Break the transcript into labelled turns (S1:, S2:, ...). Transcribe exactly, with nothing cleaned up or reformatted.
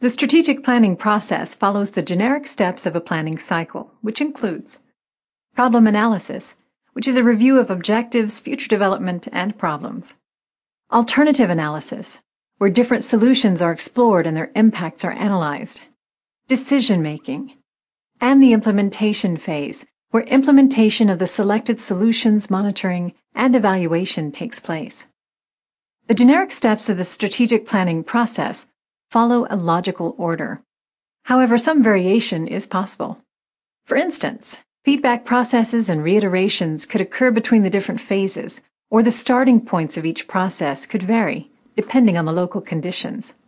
S1: The strategic planning process follows the generic steps of a planning cycle, which includes problem analysis, which is a review of objectives, future development, and problems. Alternative analysis, where different solutions are explored and their impacts are analyzed. Decision-making. And the implementation phase, where implementation of the selected solutions, monitoring, and evaluation takes place. The generic steps of the strategic planning process follow a logical order. However, some variation is possible. For instance, feedback processes and reiterations could occur between the different phases, or the starting points of each process could vary, depending on the local conditions.